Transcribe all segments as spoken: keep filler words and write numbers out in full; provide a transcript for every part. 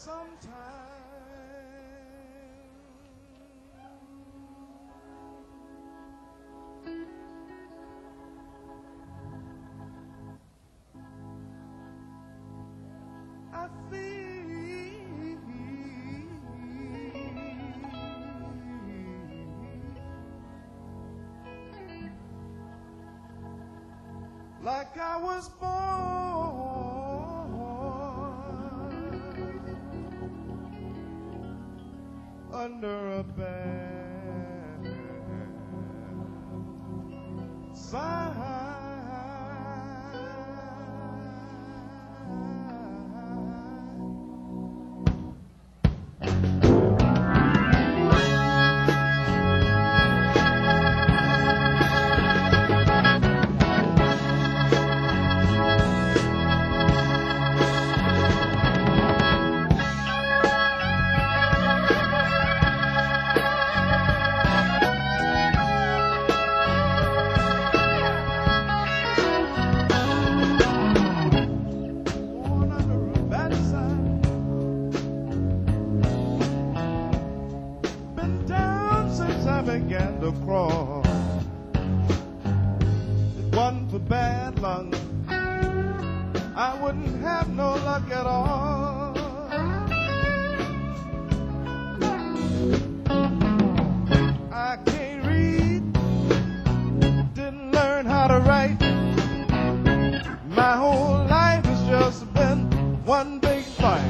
I feel like I was born under a bad sign. Began to crawl. If it wasn't for bad luck, I wouldn't have no luck at all. I can't read, didn't learn how to write. My whole life has just been one big fight.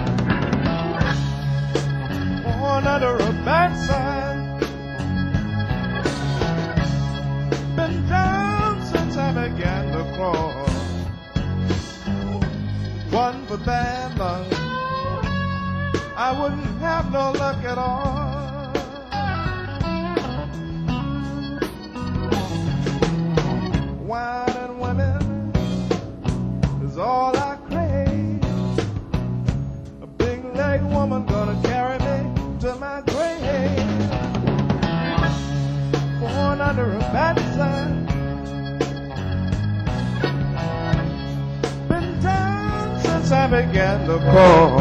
Born under a bad sign. Been down since I began to crawl. One for bad luck, I wouldn't have no luck at all. Wine and women is all I crave. A big leg woman gonna carry me to my grave. Born under a bad sign. Been down since I began to crawl.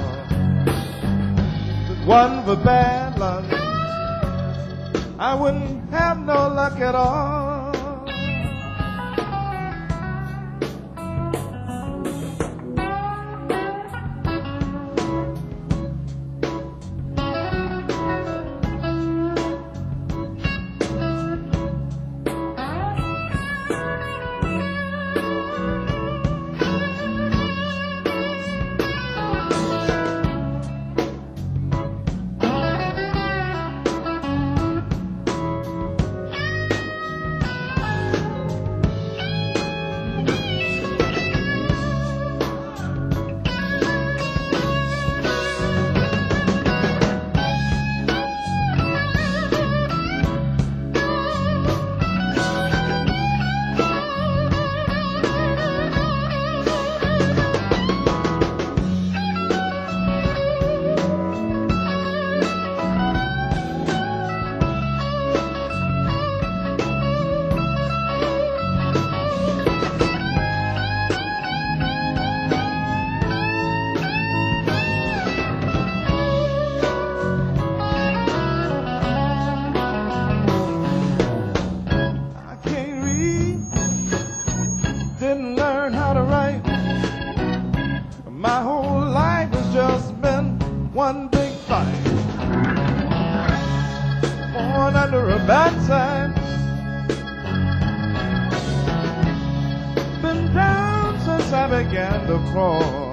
But one for bad luck, I wouldn't have no luck at all. Didn't learn how to write. My whole life has just been one big fight. Born under a bad sign. Been down since I began to crawl.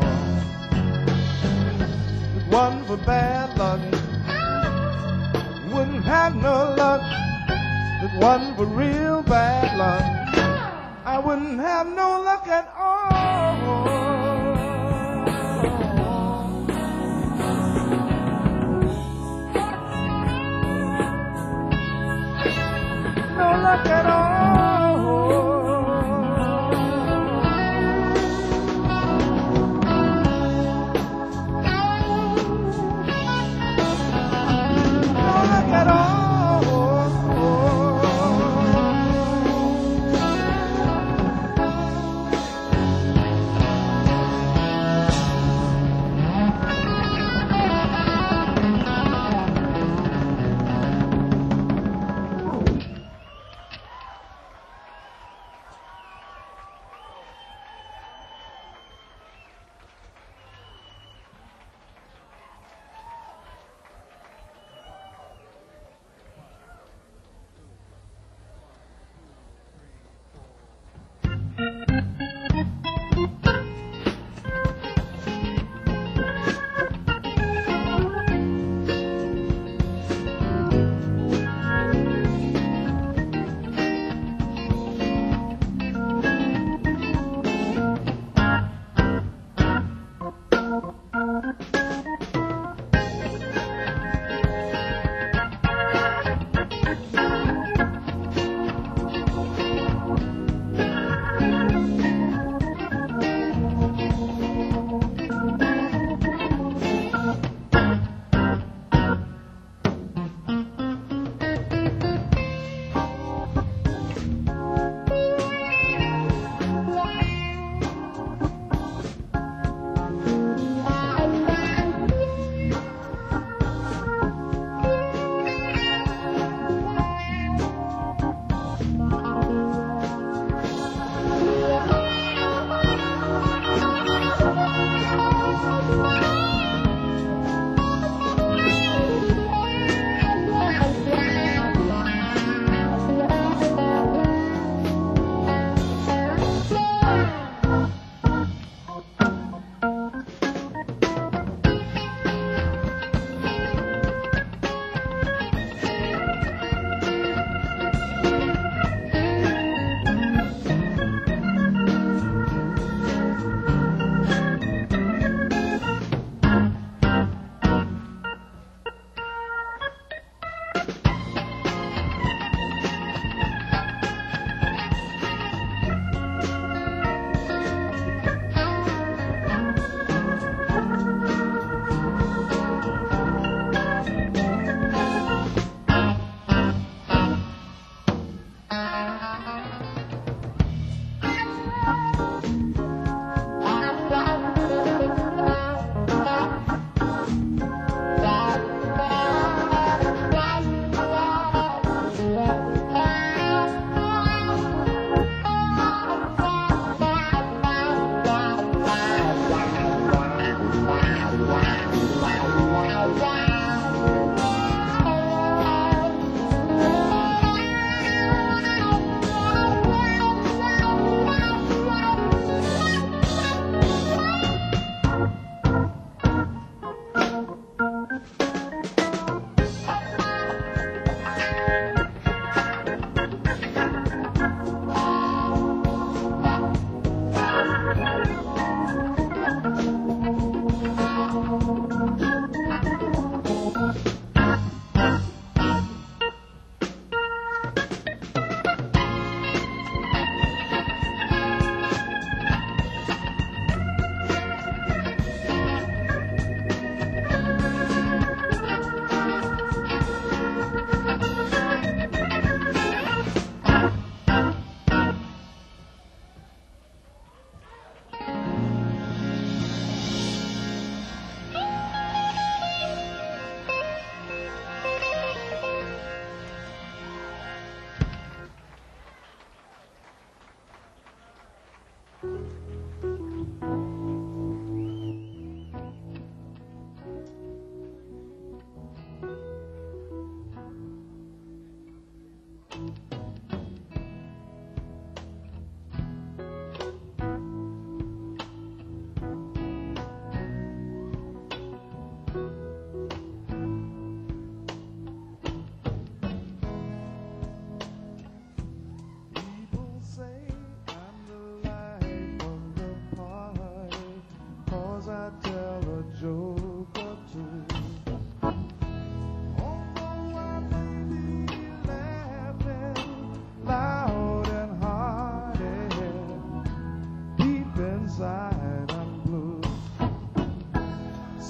But one for bad luck, wouldn't have no luck. But one for real bad luck, I wouldn't have no luck at all. No luck at all. No luck at all.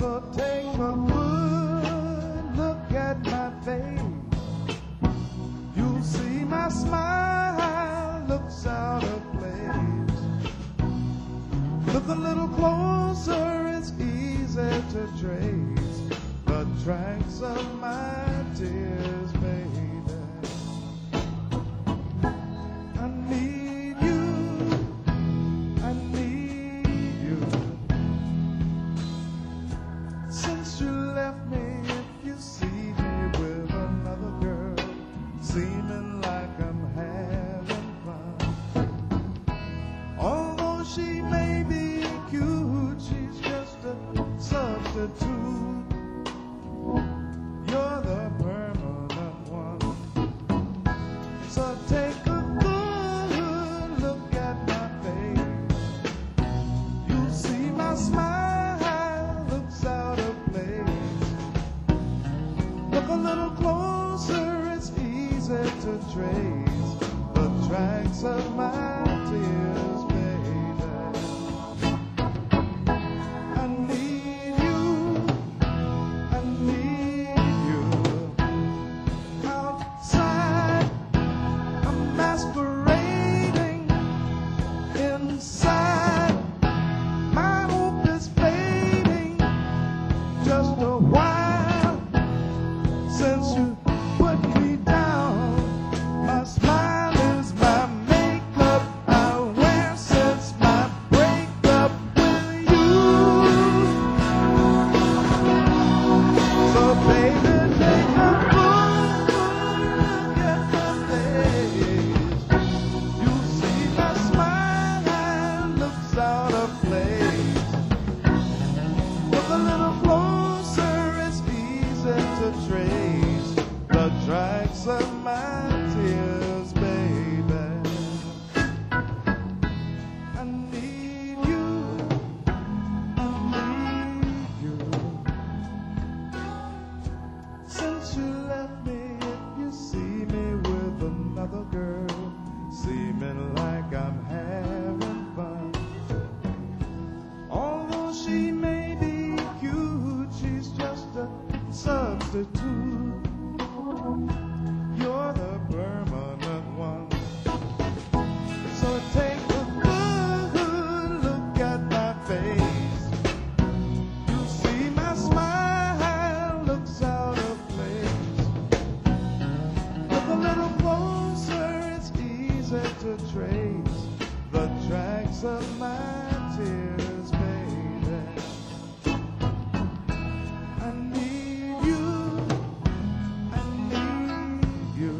So take a good look at my face. You'll see my smile looks out of place. Look a little closer, it's easy to trace the tracks of my tears, baby. I need you, I need you. Since you left me, if you see me with another girl, seeming like I'm having fun. Although she may be cute, she's just a substitute. You're the permanent one. So take a good look at my face. You'll see my smile looks out of place. Look a little closer, it's easy to trace the tracks of my tears, baby. I need you, I need you. Outside, I'm masquerading. Inside, my hope is fading. Just a while since you put me down. My smile is my makeup I wear since my breakup with you. So baby, take a good look at my face. You'll see my smile looks out of place. Look a little closer, it's easy to trace the tracks of my tears, baby. I need you, I need you. Since you left me, if you see me with another girl, seeming like I'm having fun. Although she may be cute, she's just a substitute. You're the permanent one. So take a good look at my face. You'll see my smile looks out of place. Look a little closer, it's easy to trace the tracks of my tears, baby. I need you, I need you.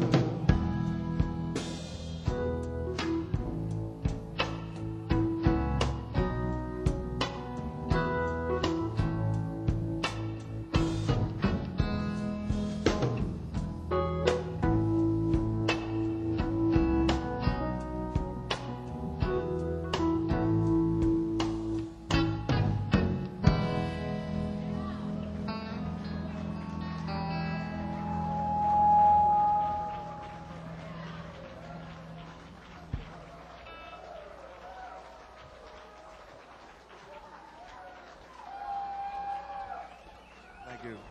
Thank you.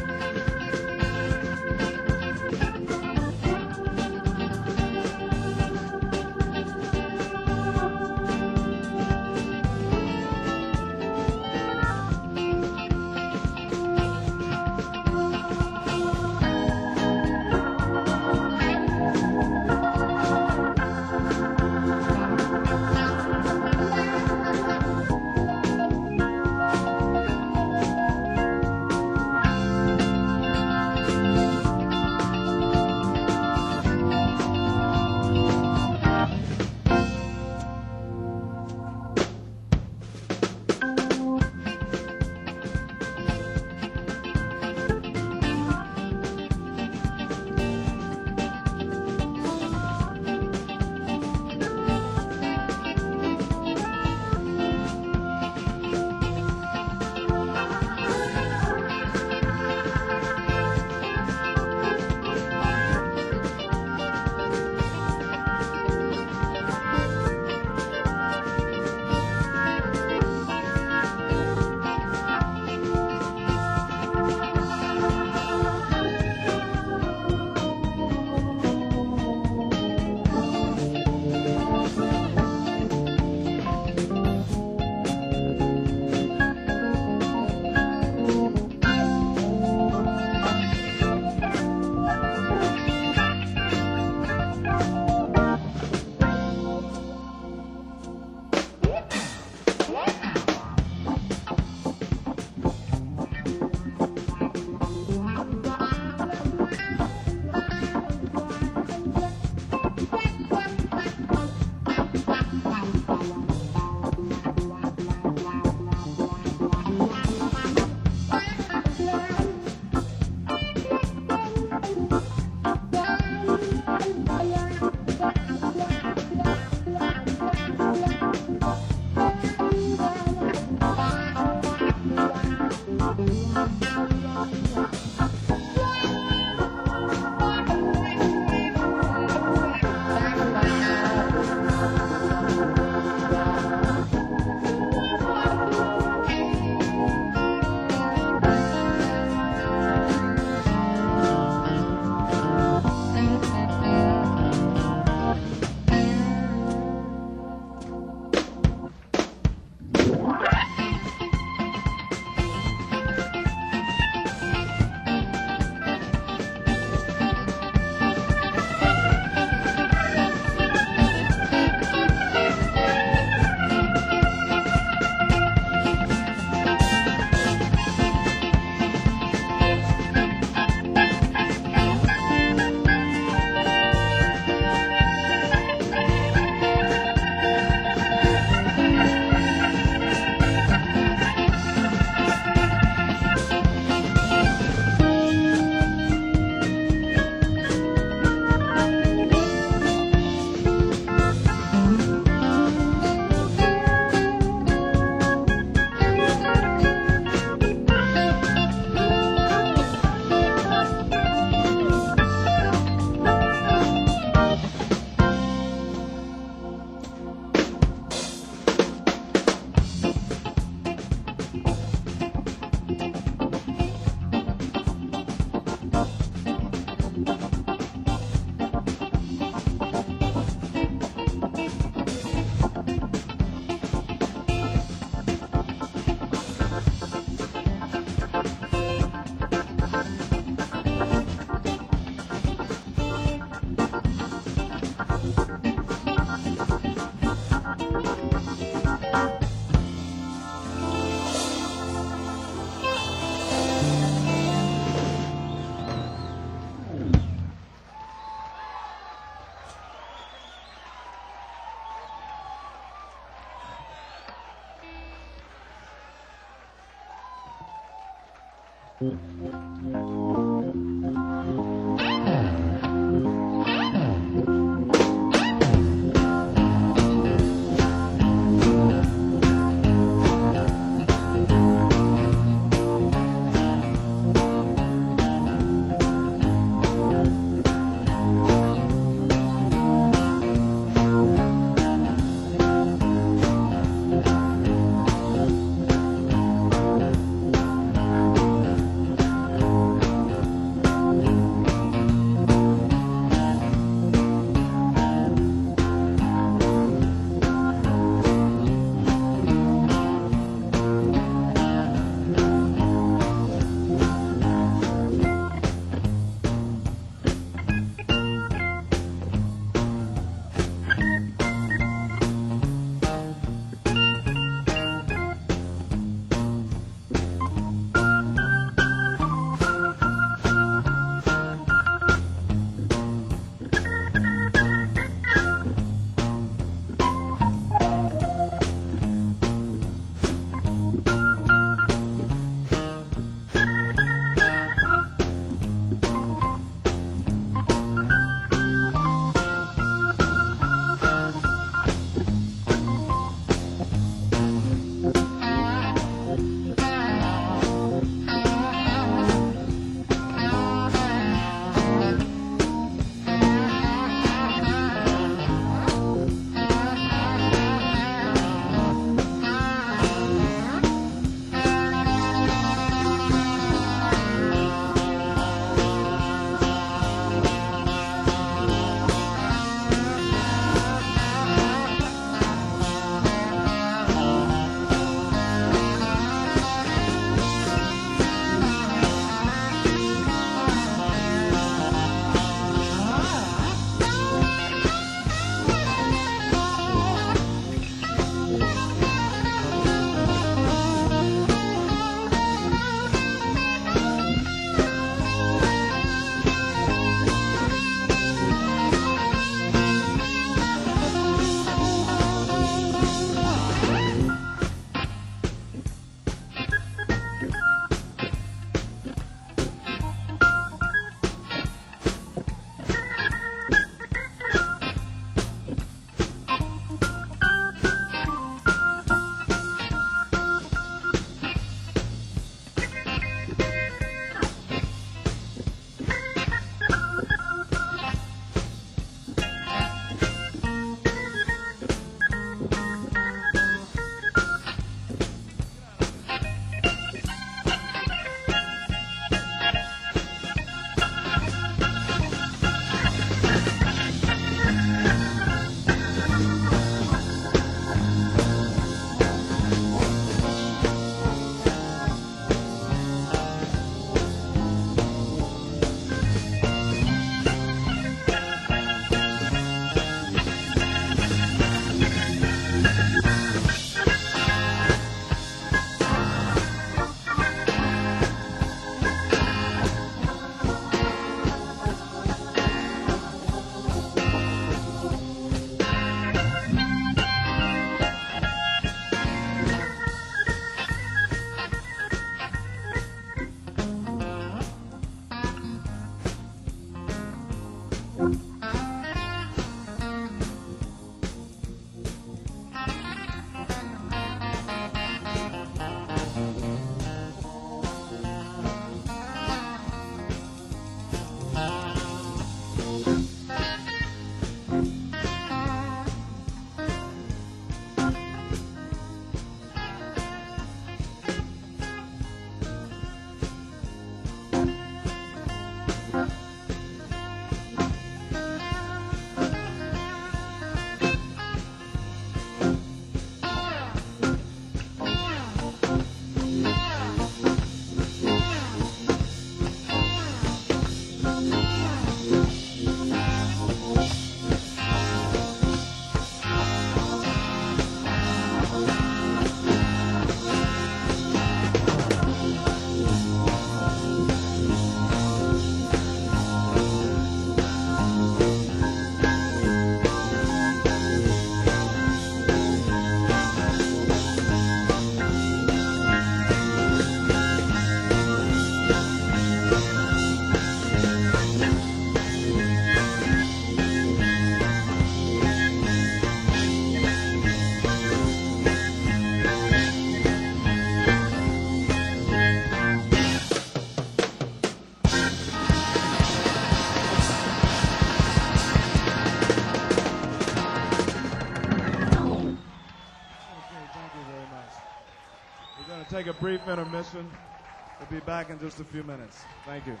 take a brief intermission. We'll be back in just a few minutes. Thank you.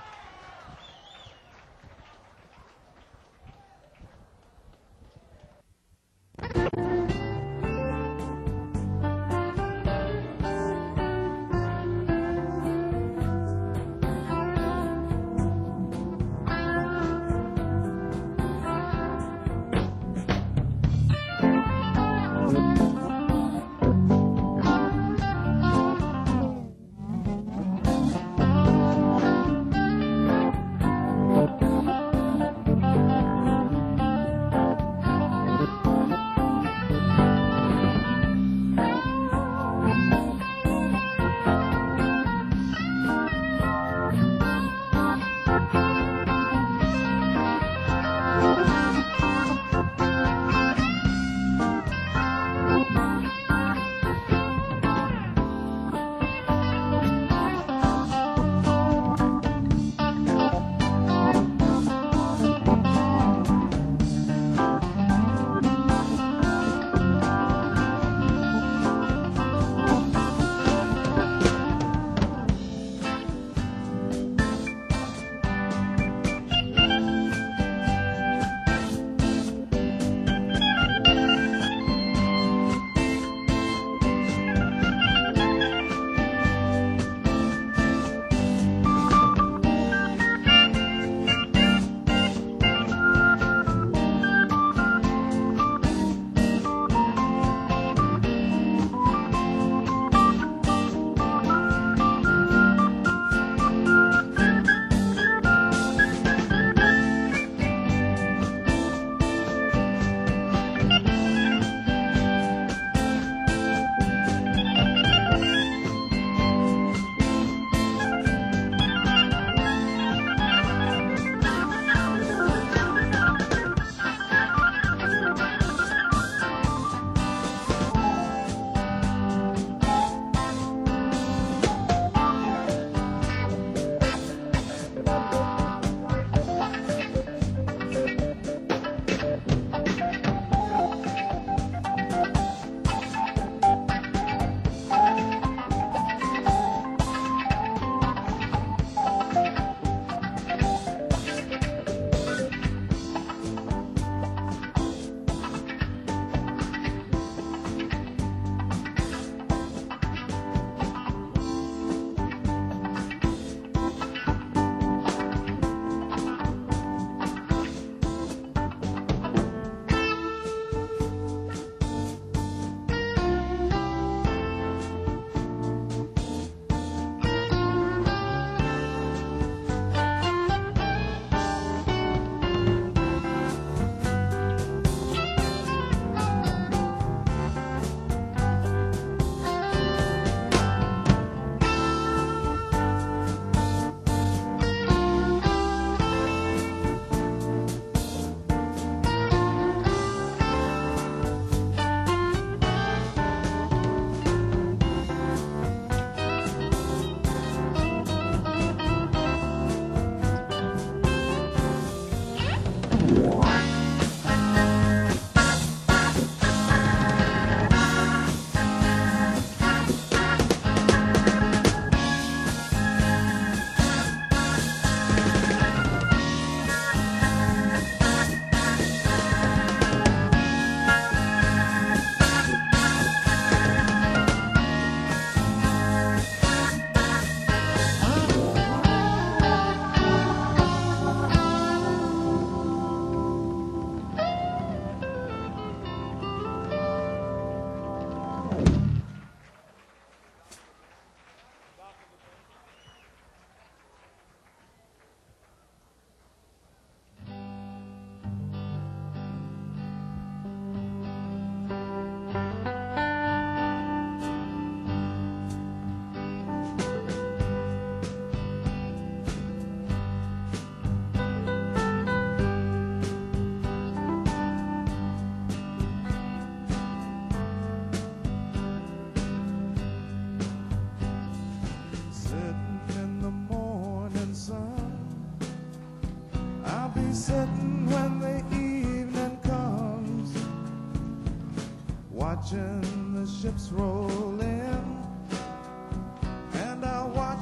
sitting when the evening comes, watching the ships roll in,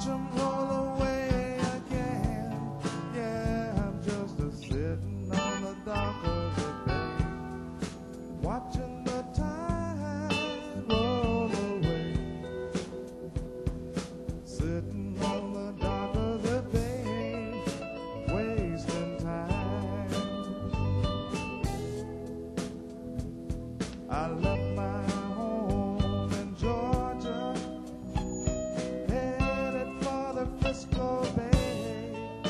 watch 'em roll away again. Yeah, I'm just a sitting on the dock of the bay, watching the tide roll away. Sitting on the dock of the bay, wasting time. I left my home in Georgia, headed for the Frisco Bay.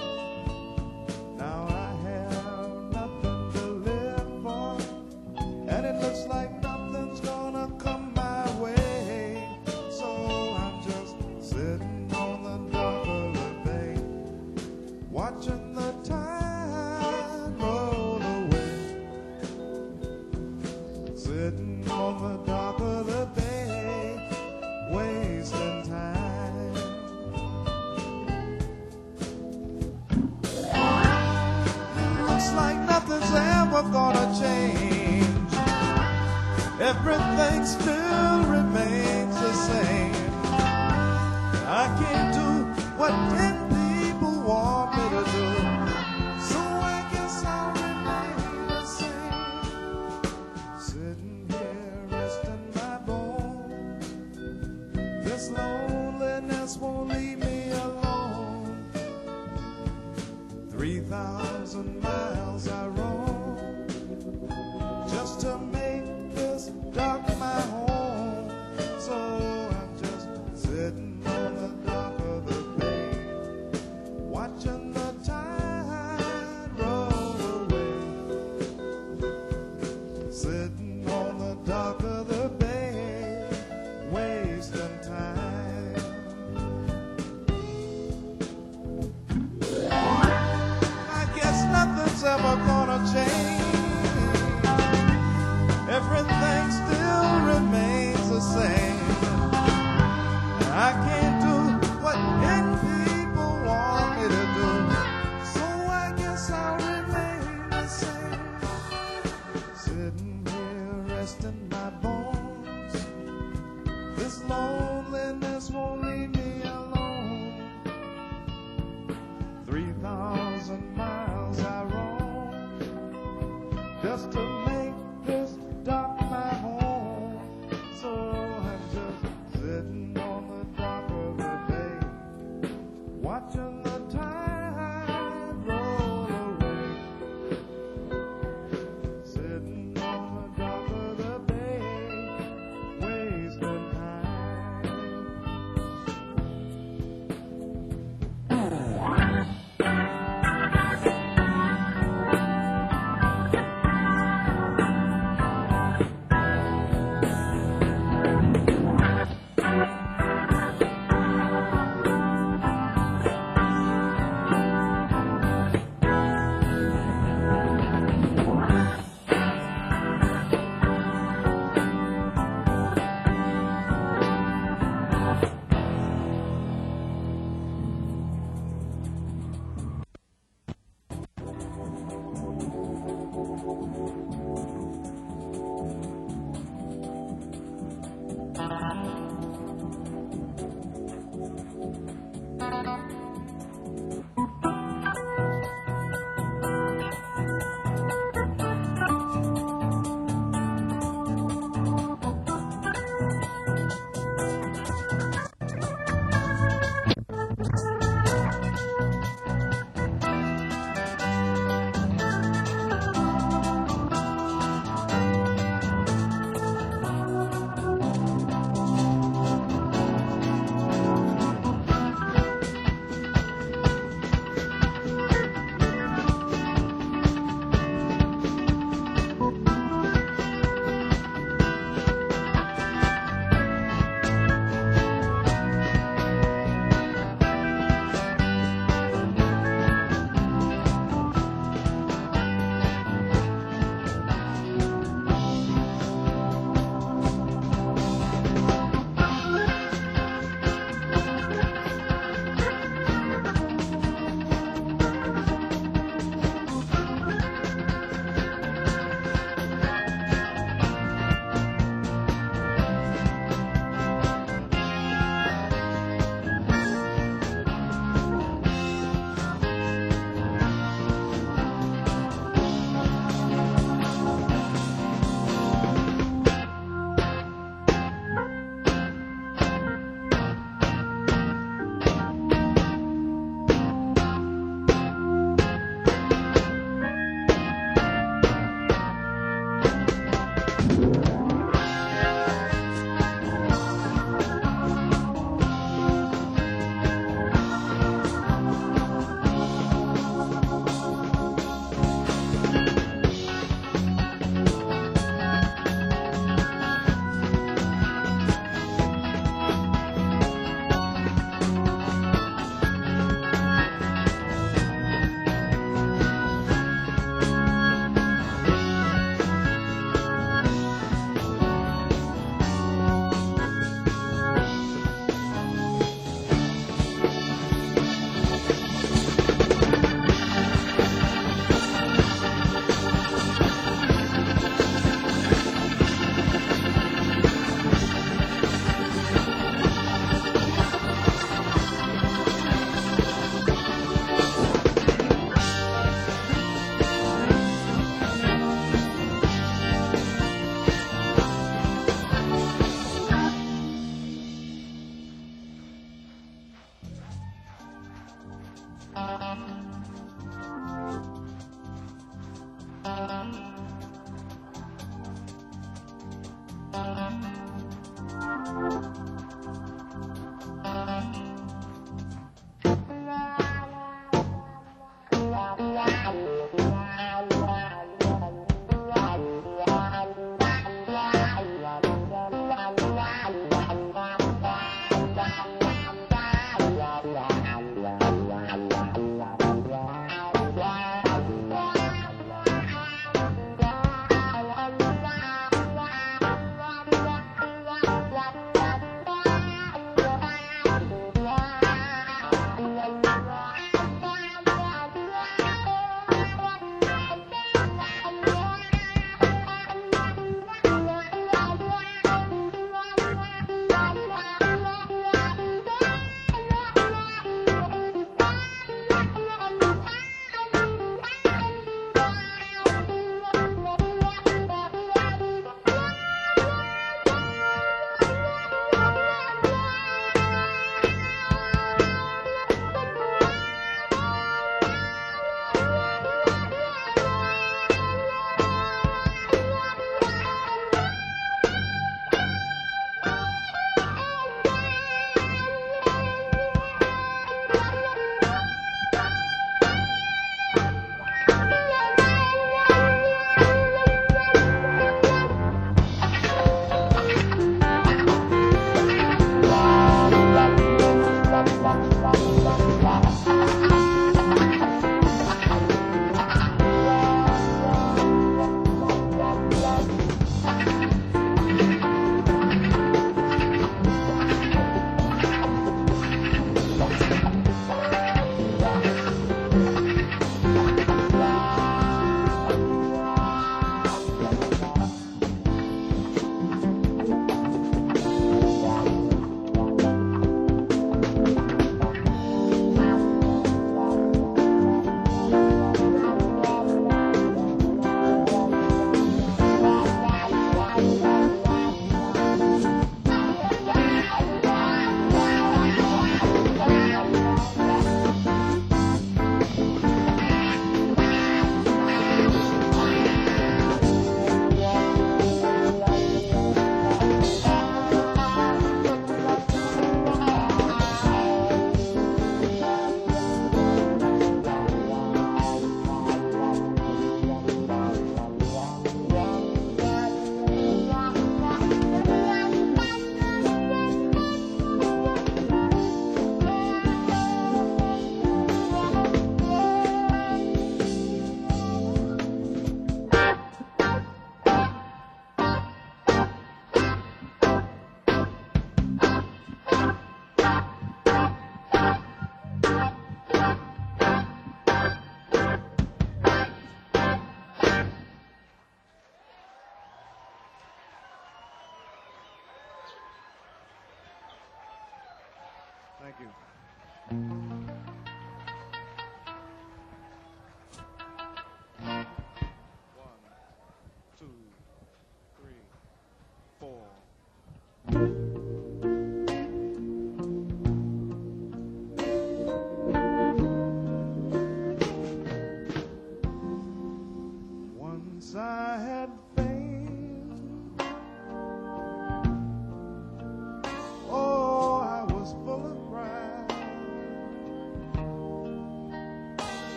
Now I have nothing to live for, and it looks like nothing's gonna come my way. So I'm just sitting on the dock of the bay, watching the tide roll away. Sitting on the dock of the bay, wasting time. Looks like nothing's ever gonna change. Everything still remains the same. I can't do what ten people want me to do, so I guess I'll remain the same. Sitting here resting my bones, this loneliness won't leave me alone. Three thousand miles I roam just to make this dock my home. So I'm just sitting on the dock of the bay, watching the tide roll away. Sitting on the dock of the bay, wasting time. I guess nothing's ever gonna change. Everything still remains the same. I can't do what ten people want me to do, so I guess I'll remain the same. Sitting here resting my bones, this loneliness won't leave me alone. Three thousand miles I roam just to make this dock my home. So I'm just sitting on the dock of the bay, watching the tide roll away. Sitting on the dock of the bay, wasting time.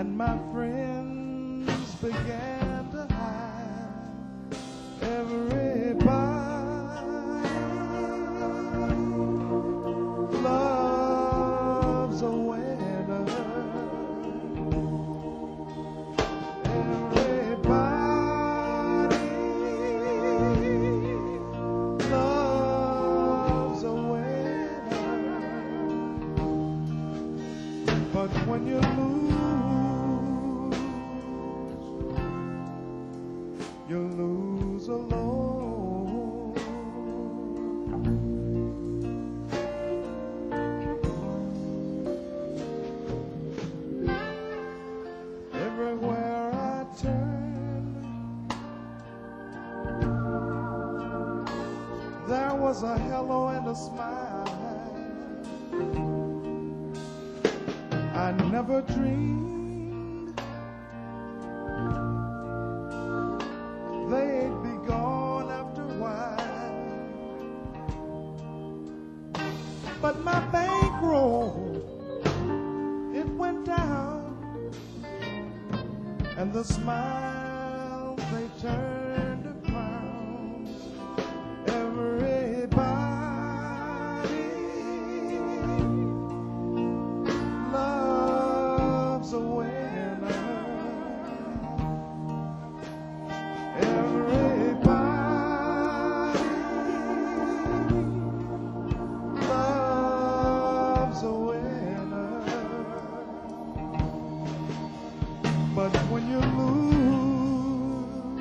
and my friends began to hide. Everybody loves a winner. Everybody loves a winner. But when you lose, you lose alone. Everywhere I turned, there was a hello and a smile. I never dreamed they'd be gone after a while. But my bankroll, it went down, and the smiles, they turned to frowns. Everybody loves a winner. Everybody loves a winner. But when you lose,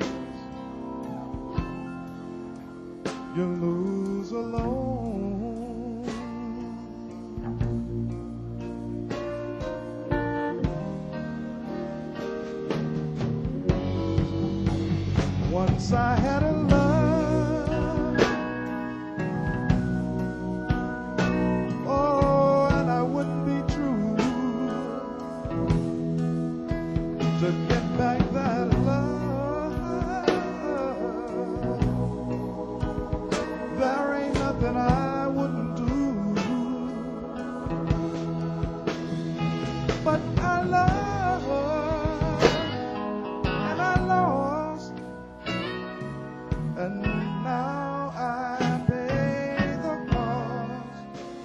you lose alone. Once I had a love, oh, and I wouldn't be true to get back that love. There ain't nothing I wouldn't do. But I love and I lost, and now I pay the cost.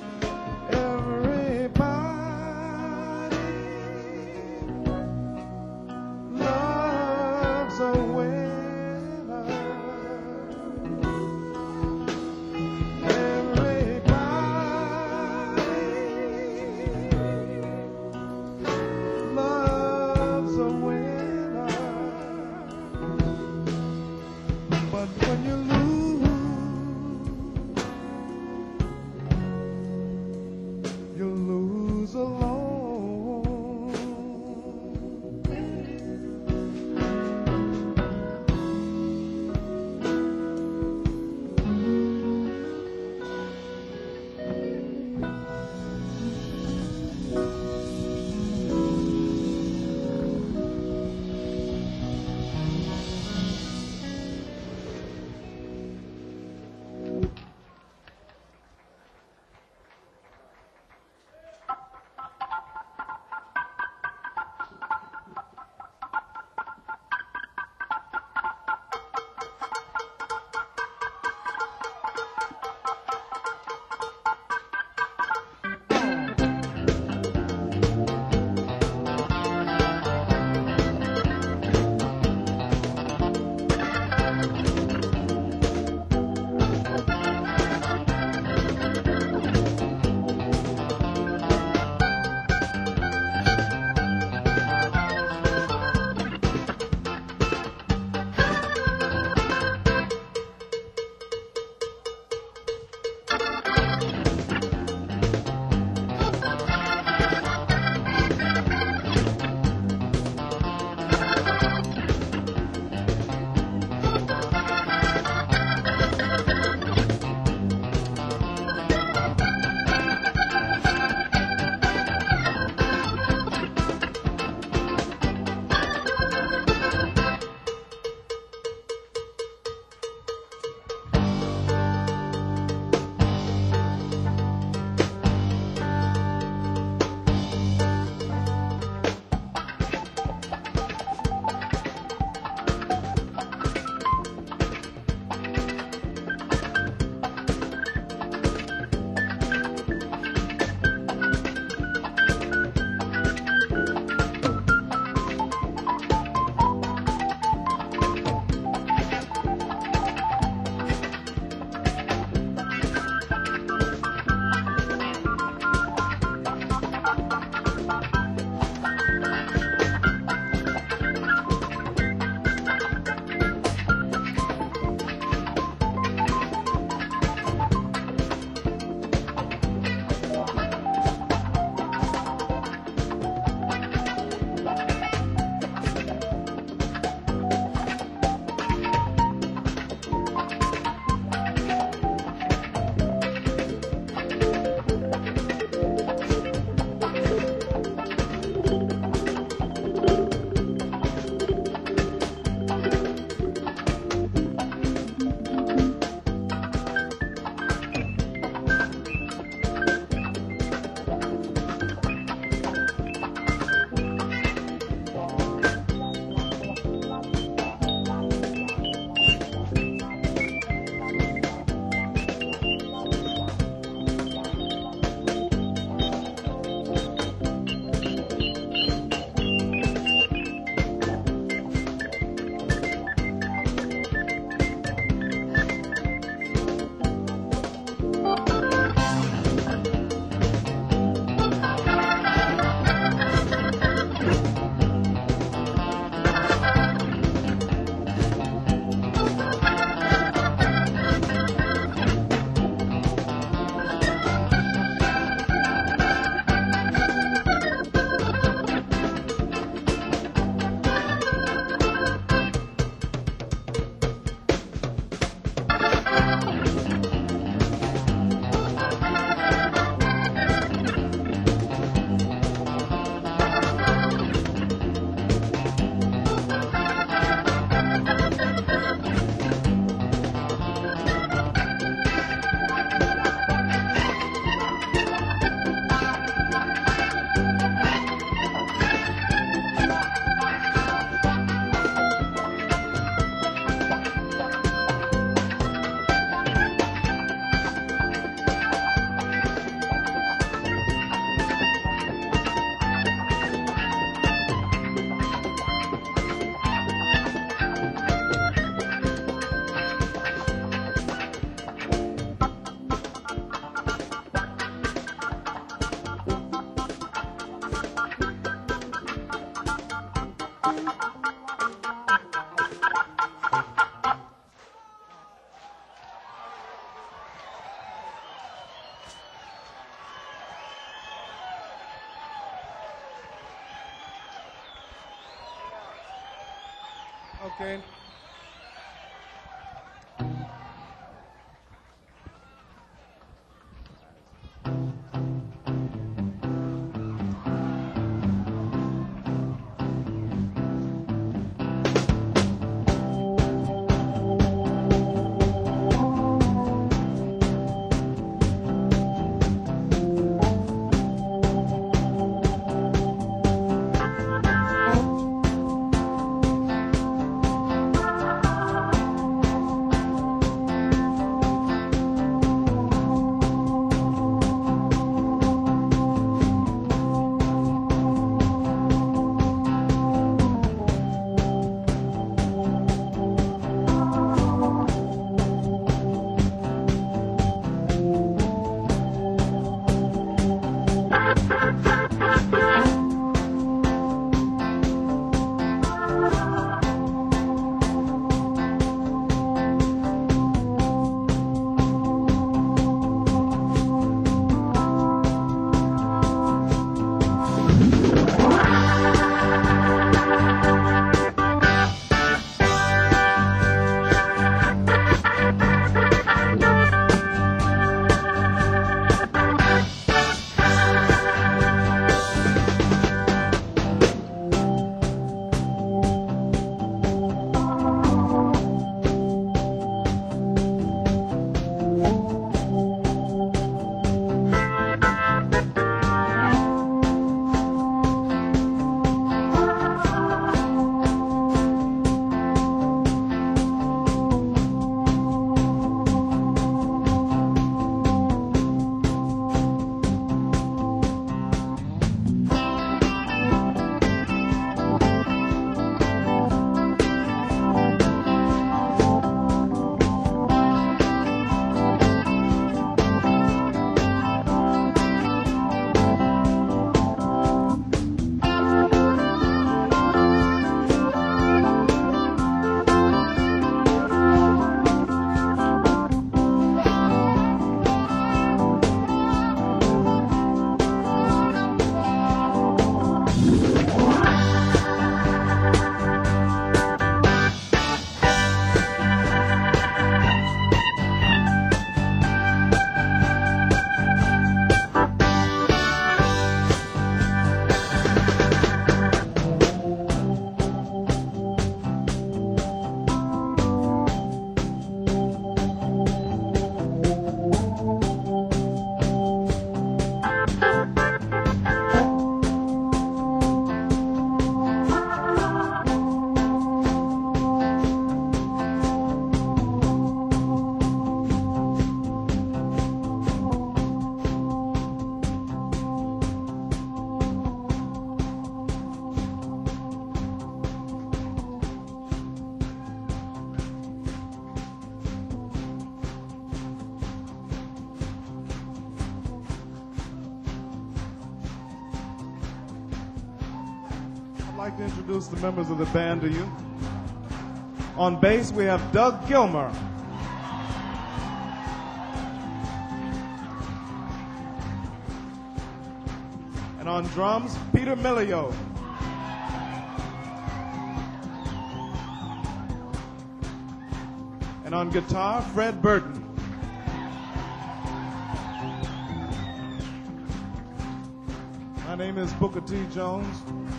Everybody loves a winner. Everybody Okay. I'd like to introduce the members of the band to you. On bass, we have Doug Gilmer. And on drums, Peter Milio. And on guitar, Fred Burton. My name is Booker T. Jones.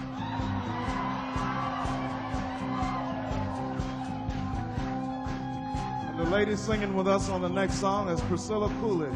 And the lady singing with us on the next song is Priscilla Coolidge.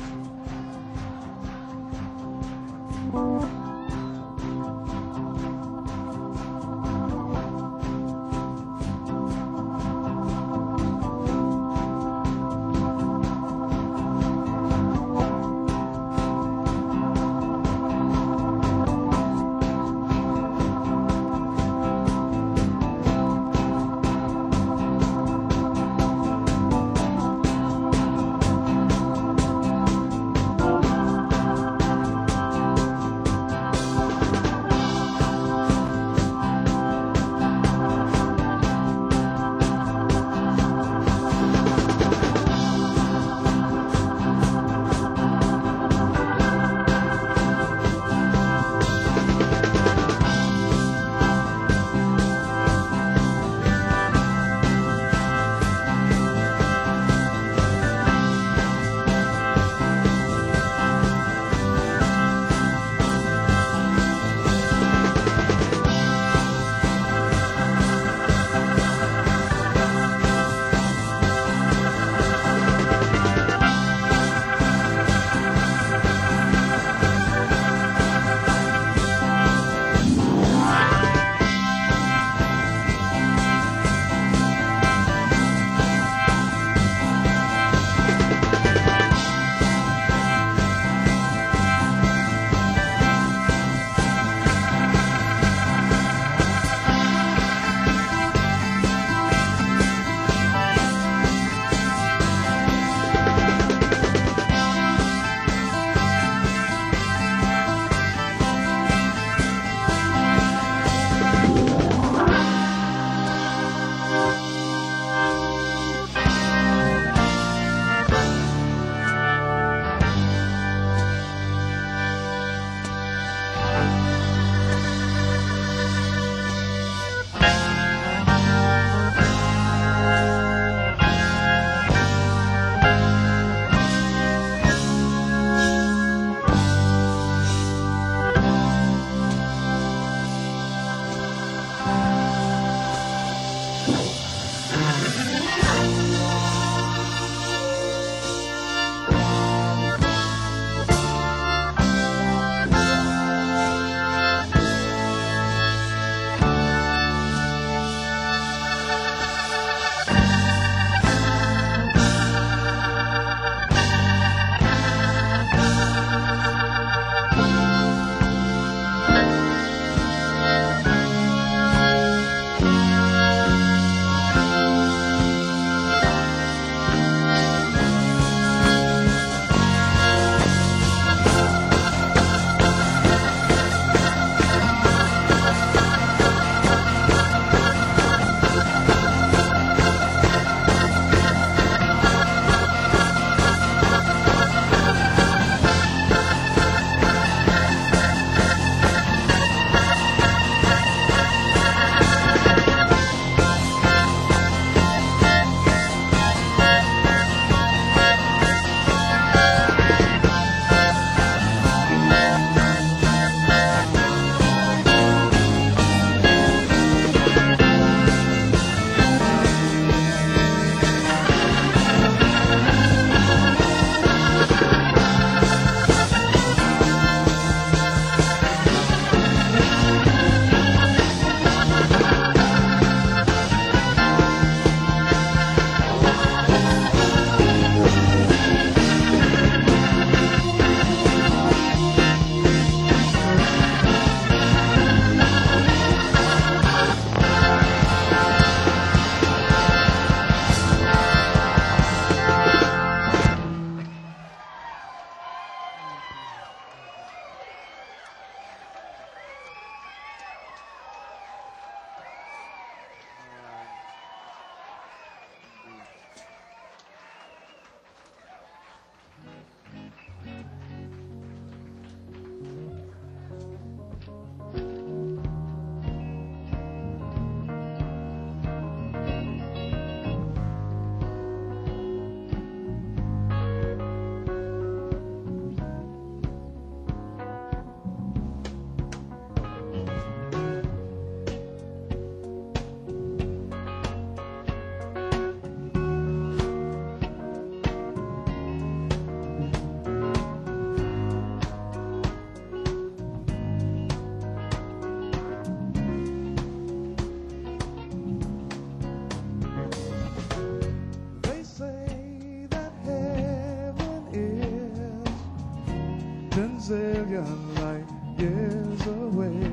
zillion light years away,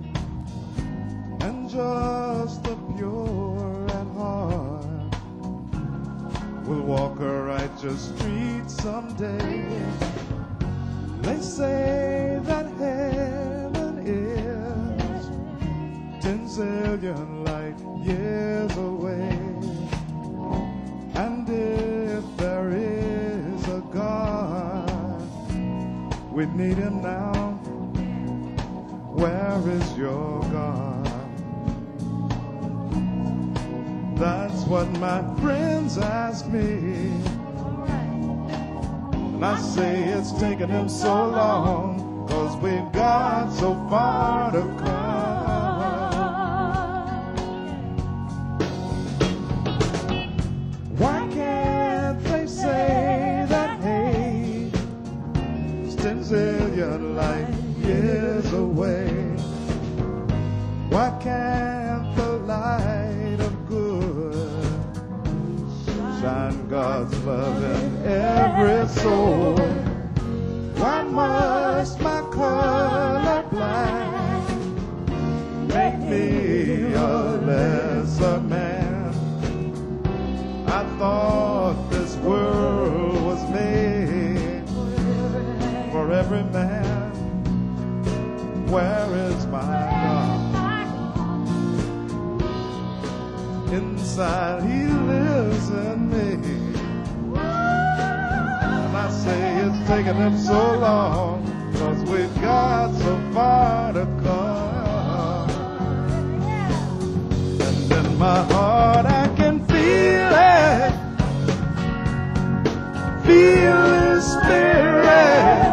and just the pure at heart will walk a righteous street someday. They say that heaven is ten zillion light years away, and if there is a God, we need him now. Where is your God? That's what my friends ask me, and I say it's taken him so long, 'cause we've got so far to come. Why can't they say that, hey, it's ten zillion light years away? Why can't the light of good shine God's love in every soul? Why must my color blind make me a lesser man? I thought this world was made for every man. Where is my God? Inside he lives in me, and I say it's taken him so long, 'cause we've got so far to come. And in my heart I can feel it, feel his spirit.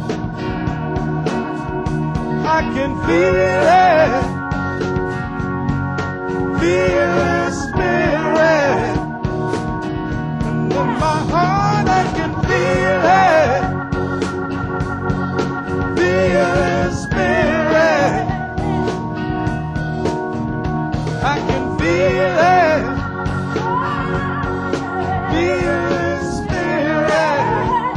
I can feel it, feel his spirit. And in my heart I can feel it, feel his spirit. I can feel it, feel his spirit.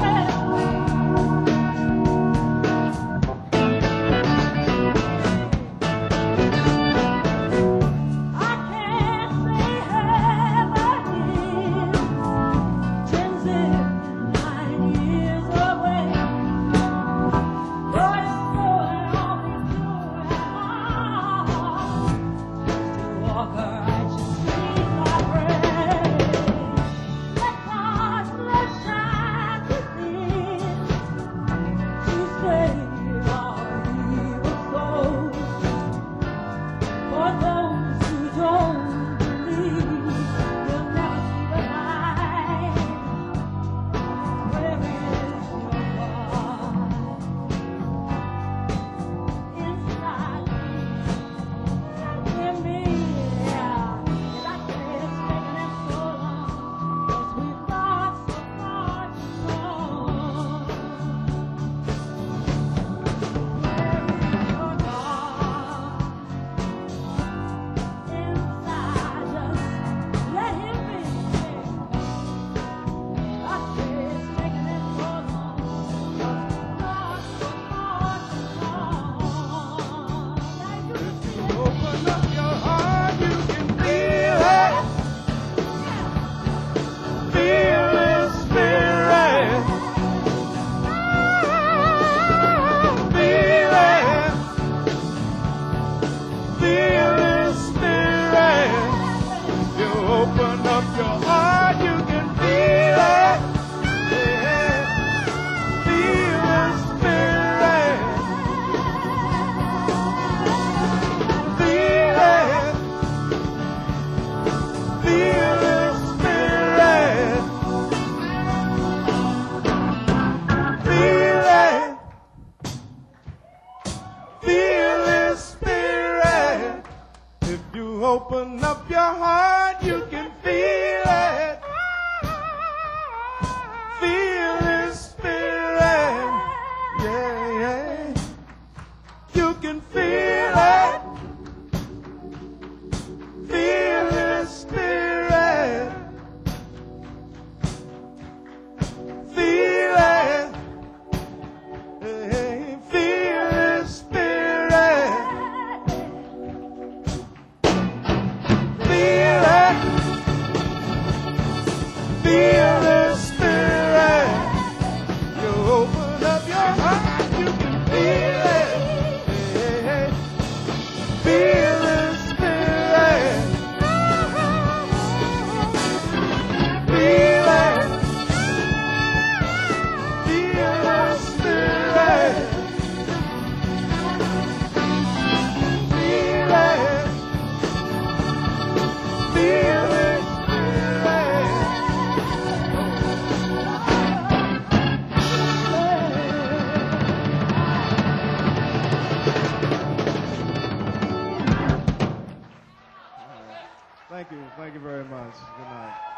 Open up your heart, you can feel it. Feel his spirit. Yeah, yeah. You can feel it. Feel his spirit. Feel it. Hey, feel Thank you. Thank you very much. Good night.